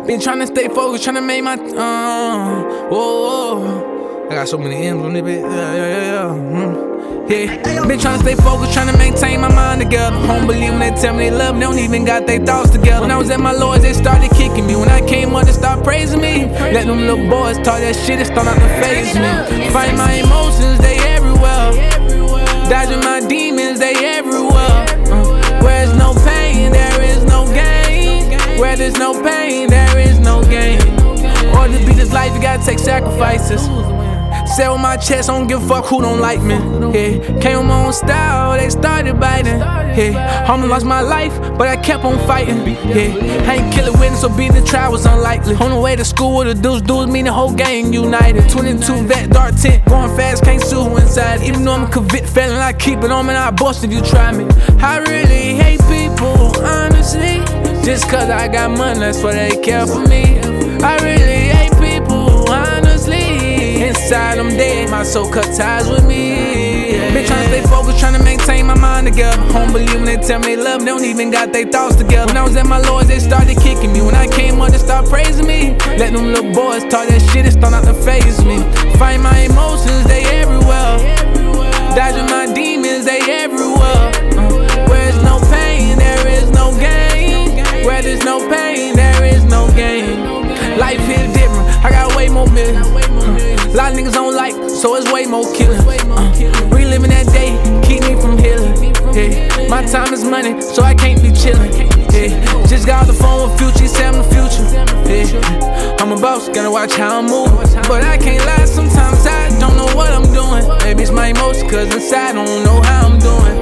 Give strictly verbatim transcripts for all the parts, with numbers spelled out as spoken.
Been tryna stay focused, tryna make my, uh, whoa, whoa. I got so many M's on this bit, yeah, yeah, yeah, yeah. Mm. Yeah, been tryna stay focused, tryna maintain my mind together. Don't believe when they tell me they love me, they don't even got their thoughts together. When I was at my lowest, they started kicking me. When I came up, they started praising me. Let them little boys talk that shit, it start not to faze me. Fight my emotions, they everywhere. Dodging my demons, they everywhere. Uh, where there's no pain, there is no gain. Where there's no pain, there is no gain. Or to be this life, you gotta take sacrifices. Say with my chest, I don't give a fuck who don't like me. Yeah, came with my own style, they started biting. Yeah, almost lost my life, but I kept on fighting. Yeah, I ain't kill a witness, so being the trial was unlikely. On the way to school with the dudes, dudes mean the whole gang united. twenty-two vet, dark tint, going fast, can't sue inside. Even though I'm a convict felon, I keep it on me, and I bust if you try me. I really hate people, honestly. Just cause I got money, that's why they care for me. I really hate people, honestly. Inside I'm dead, my soul cut ties with me. Yeah. Been tryna stay focused, tryna maintain my mind together. Don't believe when they tell me they love me, they don't even got their thoughts together. When I was at my lowest, they started kicking me. When I came up, they started praising me. Let them little boys talk that shit, it start not to faze me. Fight my emotions, they everywhere. Dodging my demons, they everywhere. Uh, where there's no pain, there is no gain. Where there's no pain, there is no gain. Life is different, I got way more millions. Uh, a lot of niggas don't like, so it's way more killing. Uh, reliving that day, keep me from healing. Yeah. My time is money, so I can't be chilling. Yeah. Just got off the phone with Future, he said I'm the future. Yeah. I'm a boss, gotta watch how I'm moving. But I can't lie, sometimes I don't know what I'm doing. Maybe it's my emotion, cause inside I don't know how I'm doing.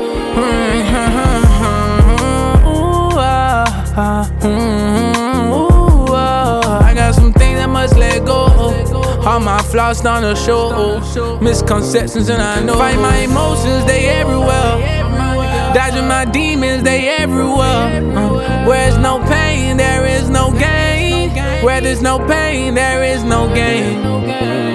Ooh, ah, ah, ooh, ah. I got some things I must let go. All my flaws down the show. Misconceptions and I know. Fight my emotions, they everywhere. Dodging my demons, they everywhere. Uh, where there's no pain, there is no gain. Where there's no pain, there is no gain.